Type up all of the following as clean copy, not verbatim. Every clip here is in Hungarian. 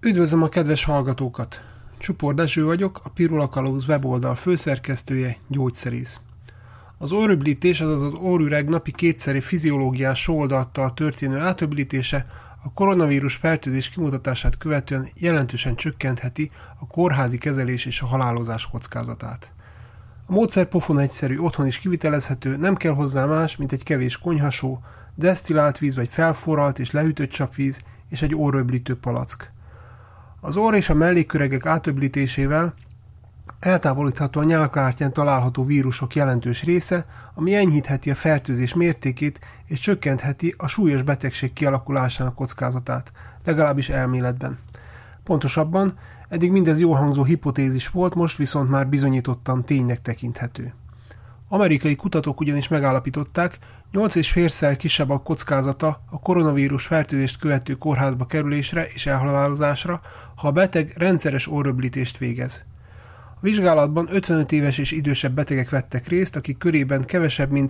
Üdvözlöm a kedves hallgatókat! Csupor Dezső vagyok, a Pirula Kalauz weboldal főszerkesztője, gyógyszerész. Az orröblítés, azaz az orrüreg napi kétszeri fiziológiás sóoldattal történő átöblítése a koronavírus fertőzés kimutatását követően jelentősen csökkentheti a kórházi kezelés és a halálozás kockázatát. A módszer pofon egyszerű, otthon is kivitelezhető, nem kell hozzá más, mint egy kevés konyhasó, desztillált víz vagy felforralt és lehűtött csapvíz és egy orröblítő palack. Az orr és a melléköregek átöblítésével eltávolítható a nyálkahártyán található vírusok jelentős része, ami enyhítheti a fertőzés mértékét és csökkentheti a súlyos betegség kialakulásának kockázatát, legalábbis elméletben. Pontosabban, eddig mindez jól hangzó hipotézis volt, most viszont már bizonyítottan ténynek tekinthető. Amerikai kutatók ugyanis megállapították, 8,5-szer kisebb a kockázata a koronavírus fertőzést követő kórházba kerülésre és elhalálozásra, ha a beteg rendszeres orröblítést végez. A vizsgálatban 55 éves és idősebb betegek vettek részt, akik körében kevesebb, mint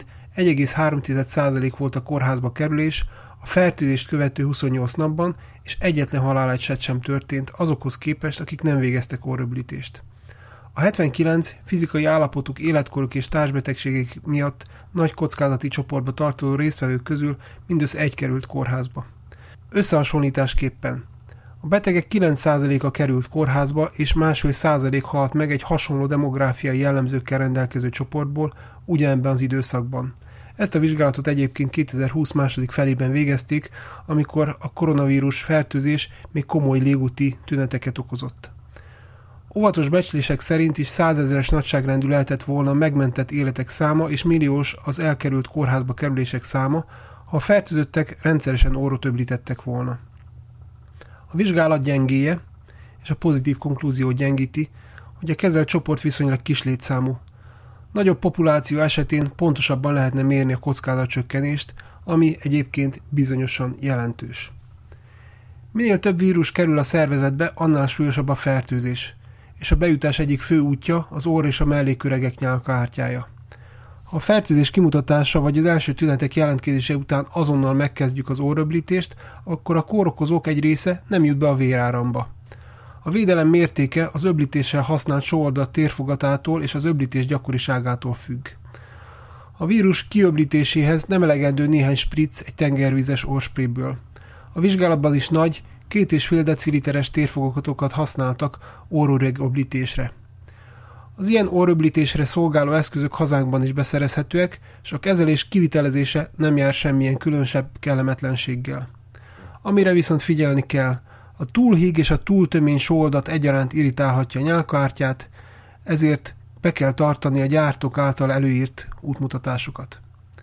1,3% volt a kórházba kerülés, a fertőzést követő 28 napban, és egyetlen haláleset sem történt azokhoz képest, akik nem végeztek orröblítést. A 79 fizikai állapotuk, életkoruk és társbetegségek miatt nagy kockázati csoportba tartozó résztvevők közül mindössze egy került kórházba. Összehasonlításképpen a betegek 9%-a került kórházba, és 1,5% halt meg egy hasonló demográfiai jellemzőkkel rendelkező csoportból ugyanebben az időszakban. Ezt a vizsgálatot egyébként 2020 második felében végezték, amikor a koronavírus fertőzés még komoly légúti tüneteket okozott. Óvatos becslések szerint is 100 000-es nagyságrendű lehetett volna megmentett életek száma és milliós az elkerült kórházba kerülések száma, ha a fertőzöttek rendszeresen orrot öblítettek volna. A vizsgálat gyengéje és a pozitív konklúzió gyengíti, hogy a kezelt csoport viszonylag kis létszámú. Nagyobb populáció esetén pontosabban lehetne mérni a kockázatcsökkenést, ami egyébként bizonyosan jelentős. Minél több vírus kerül a szervezetbe, annál súlyosabb a fertőzés, és a bejutás egyik fő útja az orr és a melléköregek nyálkahártyája. Ha a fertőzés kimutatása vagy az első tünetek jelentkezése után azonnal megkezdjük az orröblítést, akkor a kórokozók egy része nem jut be a véráramba. A védelem mértéke az öblítéssel használt sóoldat térfogatától és az öblítés gyakoriságától függ. A vírus kiöblítéséhez nem elegendő néhány spritz egy tengervízes orrsprayből. A vizsgálatban is nagy, 2,5 deciliteres térfogatokat használtak orrüreg öblítésre. Az ilyen orröblítésre szolgáló eszközök hazánkban is beszerezhetőek, és a kezelés kivitelezése nem jár semmilyen különösebb kellemetlenséggel. Amire viszont figyelni kell, a túl híg és a túl tömény sóoldat egyaránt irritálhatja a nyálkahártyát, ezért be kell tartani a gyártók által előírt útmutatásokat.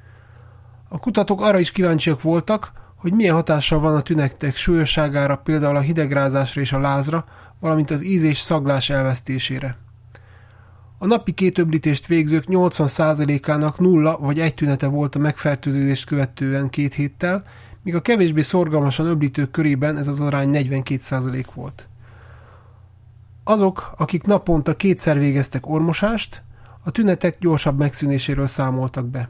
A kutatók arra is kíváncsiak voltak, hogy milyen hatással van a tünetek súlyosságára, például a hidegrázásra és a lázra, valamint az íz és szaglás elvesztésére. A napi 2 öblítést végzők 80%-ának 0 vagy 1 tünete volt a megfertőződést követően 2 héttel, míg a kevésbé szorgalmasan öblítők körében ez az arány 42% volt. Azok, akik naponta 2-szer végeztek ormosást, a tünetek gyorsabb megszűnéséről számoltak be.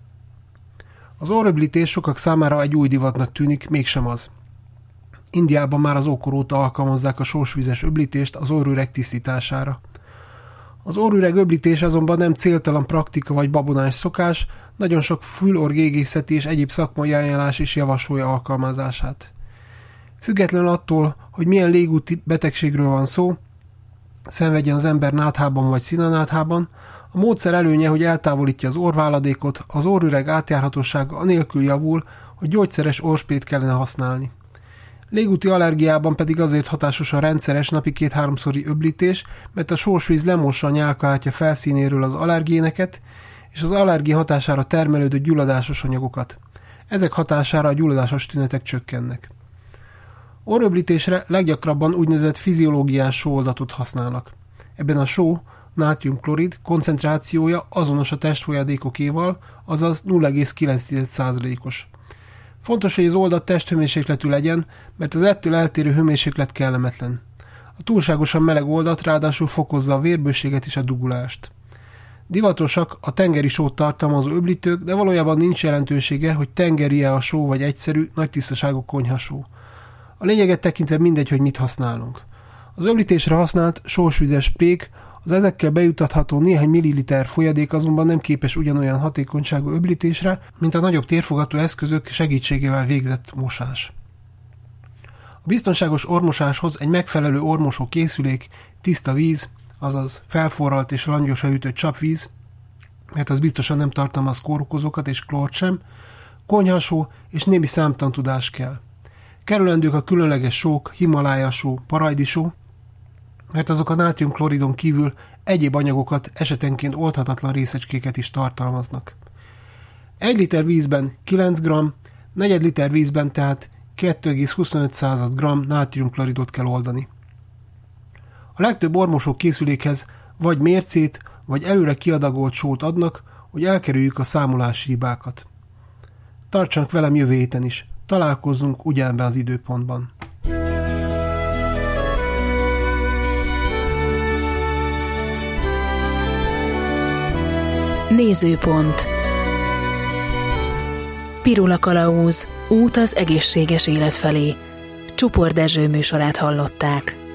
Az orröblítés sokak számára egy új divatnak tűnik, mégsem az. Indiában már az ókor óta alkalmazzák a sósvízes öblítést az orrüreg tisztítására. Az orrüreg öblítés azonban nem céltalan praktika vagy babonás szokás, nagyon sok fülorrgégészeti és egyéb szakmai ajánlás is javasolja alkalmazását. Függetlenül attól, hogy milyen légúti betegségről van szó, szenvedjen az ember náthában vagy színanáthában, a módszer előnye, hogy eltávolítja az orrváladékot, az orrüreg átjárhatósága anélkül javul, hogy gyógyszeres orrsprayt kellene használni. Légúti allergiában pedig azért hatásos a rendszeres napi 2-3-szori öblítés, mert a sósvíz lemossa a nyálkahártya felszínéről az allergéneket, és az allergén hatására termelődő gyulladásos anyagokat. Ezek hatására a gyulladásos tünetek csökkennek. Orröblítésre leggyakrabban úgynevezett fiziológiás sóoldatot használnak. Ebben a só, nátriumklorid koncentrációja azonos a testfolyadékokéval, azaz 0,9%-os. Fontos, hogy az oldat testhőmérsékletű legyen, mert az ettől eltérő hőmérséklet kellemetlen. A túlságosan meleg oldat ráadásul fokozza a vérbőséget és a dugulást. Divatosak a tengeri sót tartalmazó öblítők, de valójában nincs jelentősége, hogy tengeri-e a só vagy egyszerű, nagy tisztaságú konyhasó. A lényeget tekintve mindegy, hogy mit használunk. Az öblítésre használt sósvizes sprék, az ezekkel bejutatható néhány milliliter folyadék azonban nem képes ugyanolyan hatékonyságú öblítésre, mint a nagyobb térfogató eszközök segítségével végzett mosás. A biztonságos ormosáshoz egy megfelelő ormosó készülék, tiszta víz, azaz felforralt és langyosan ütött csapvíz, mert az biztosan nem tartalmaz kórokozókat és klórt sem, konyhasó és némi számtantudás kell. Kerülendők a különleges sók, himalája só, parajdi só, mert azok a nátriumkloridon kívül egyéb anyagokat, esetenként oldhatatlan részecskéket is tartalmaznak. 1 liter vízben 9 g, negyed liter vízben tehát 2,25 g nátriumkloridot kell oldani. A legtöbb ormosó készülékhez vagy mércét, vagy előre kiadagolt sót adnak, hogy elkerüljük a számolási hibákat. Tartsanak velem jövő héten is, találkozzunk ugyanebben az időpontban. Nézőpont. Pirula Kalauz, út az egészséges élet felé. Csupor Dezső műsorát hallották.